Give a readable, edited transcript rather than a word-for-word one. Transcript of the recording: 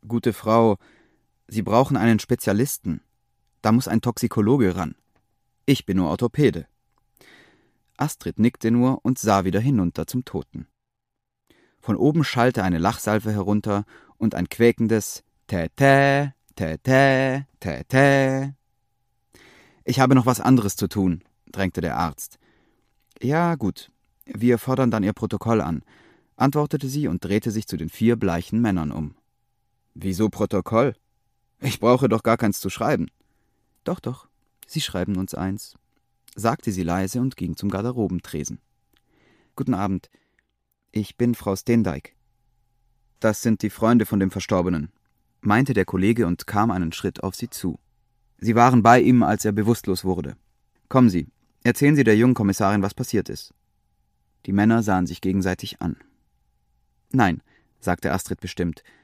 Gute Frau, Sie brauchen einen Spezialisten. Da muss ein Toxikologe ran. Ich bin nur Orthopäde. Astrid nickte nur und sah wieder hinunter zum Toten. Von oben schallte eine Lachsalve herunter und ein quäkendes Tä-Tä, Tä-Tä, Tä-Tä. »Ich habe noch was anderes zu tun«, drängte der Arzt. »Ja, gut, wir fordern dann Ihr Protokoll an«, antwortete sie und drehte sich zu den 4 bleichen Männern um. »Wieso Protokoll? Ich brauche doch gar keins zu schreiben.« »Doch, doch, Sie schreiben uns eins«, sagte sie leise und ging zum Garderobentresen. »Guten Abend, ich bin Frau Steendyk.« »Das sind die Freunde von dem Verstorbenen«, meinte der Kollege und kam einen Schritt auf sie zu. Sie waren bei ihm, als er bewusstlos wurde. »Kommen Sie, erzählen Sie der jungen Kommissarin, was passiert ist.« Die Männer sahen sich gegenseitig an. »Nein«, sagte Astrid bestimmt,